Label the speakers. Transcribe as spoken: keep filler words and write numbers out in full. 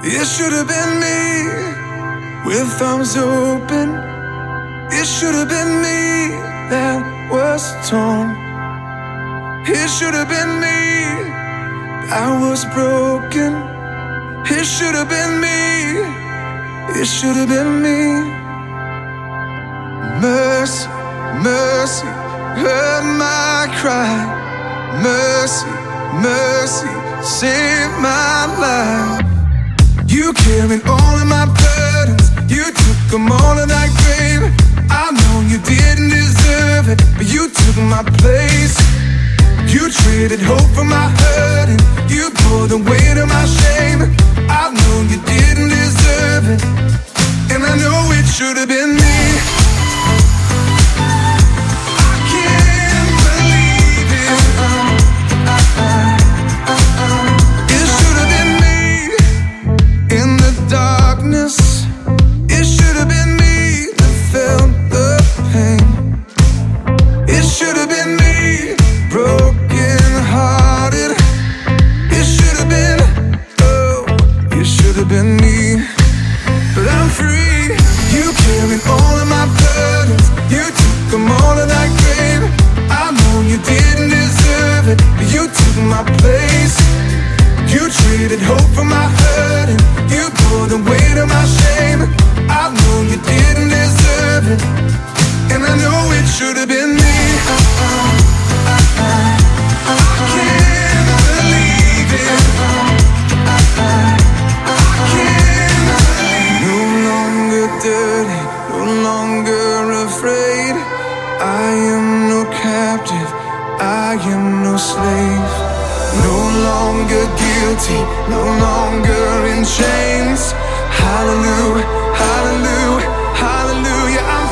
Speaker 1: It should have been me with arms open. It should have been me that was torn. It should have been me that was broken. It should have been me. It should have been me. Mercy, mercy, heard my cry. Mercy, mercy, save my life. You carried all of my burdens. You took them all in that grave. I know you didn't deserve it, but you took my place. You traded hope for my hurting. You bore the weight of my shame. I know you didn't deserve it, and I know it should have been me. I can't believe it. It should have been me in the darkness. It should have been me that felt the pain. It should have been me, broken hearted. It should have been, oh, it should have been me. But I'm free. You carried all of my burdens. You took them all in that grave. I know you didn't deserve it, but you took my place. You traded hope for my hurting. You bore the weight of my shame. I know you didn't deserve it, and I know it should have been me. I can't believe it. I can't believe it. No longer dirty, no longer afraid. I am no captive, I am no slave. No longer guilty, no longer in chains. Hallelujah, hallelujah, hallelujah. I'm